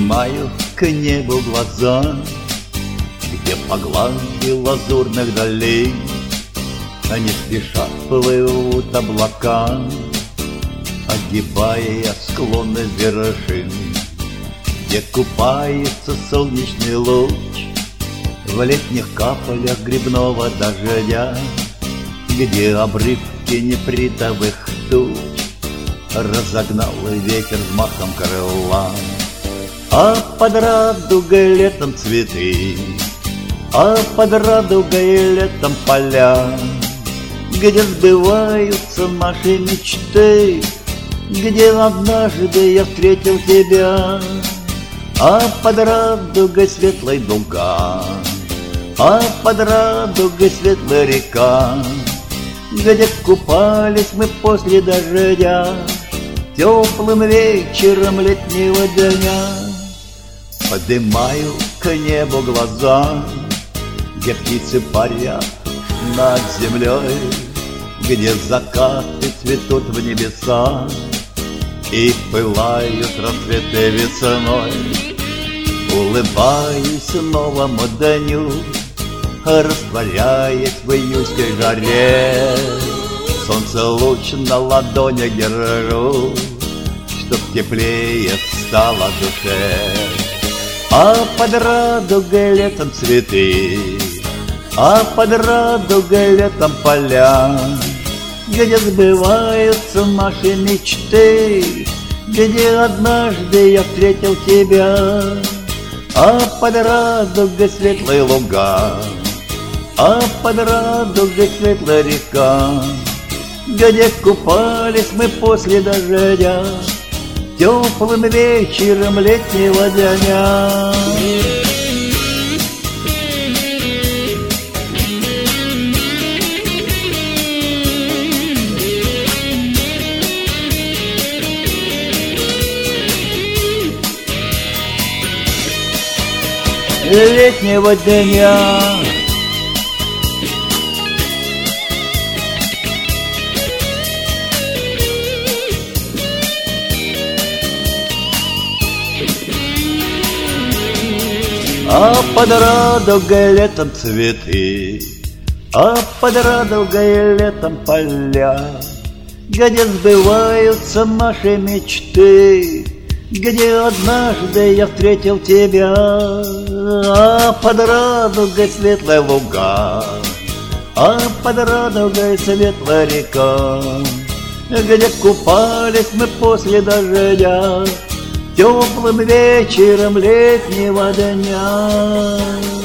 Поднимаю к небу глаза, где по глади лазурных долей они спеша плывут облака, огибая склоны вершин, где купается солнечный луч в летних каплях грибного дождя, где обрывки нефритовых туч разогнал ветер взмахом крыла. А под радугой летом цветы, а под радугой летом поля, где сбываются наши мечты, где однажды я встретил тебя. А под радугой светлой дуга, а под радугой светлая река, где купались мы после дождя теплым вечером летнего дня. Поднимаю к небу глаза, где птицы парят над землей, где закаты цветут в небеса и пылают рассветы весной. Улыбаюсь новому дню, растворяясь в июльской жаре. Солнце луч на ладонях держу, чтоб теплее стало душе. А под радугой летом цветы, а под радугой летом поля, где сбываются наши мечты, где однажды я встретил тебя. А под радугой светлые луга, а под радугой светлая река, где купались мы после дождя теплым вечером летнего дня. Летнего дня. А под радугой летом цветы, а под радугой летом поля, где сбываются наши мечты, где однажды я встретил тебя. А под радугой светлая луга, а под радугой светлая река, где купались мы после дождя теплым вечером летнего дня.